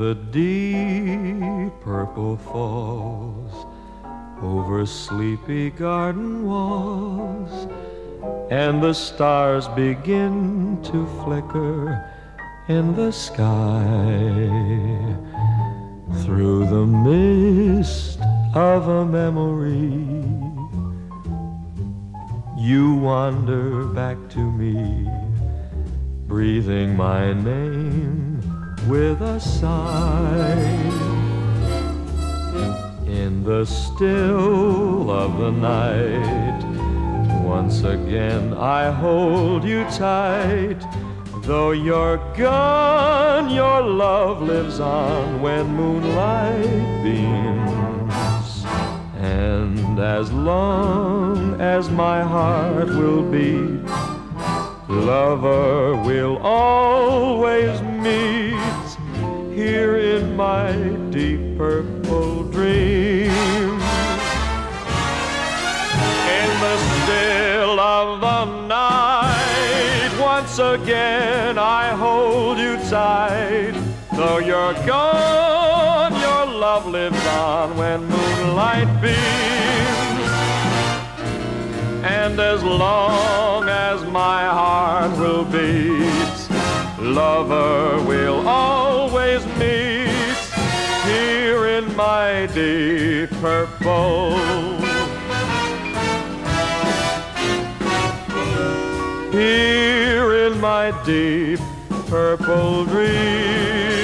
the deep purple falls over sleepy garden walls, and the stars begin to flicker in the sky. Through the mist of a memory, you wander back to me, breathing my name with a sigh. In the still of the night, once again I hold you tight. Though you're gone, your love lives on when moonlight beams. And as long as my heart will beat, lover, we'll always meet here in my deep purple dream. In the still of the night, once again I hold you tight. Though you're gone, your love lives on when moonlight beams. And as long as my heart will beat, lover, we'll always meet here in my deep purple, here in my deep purple dream.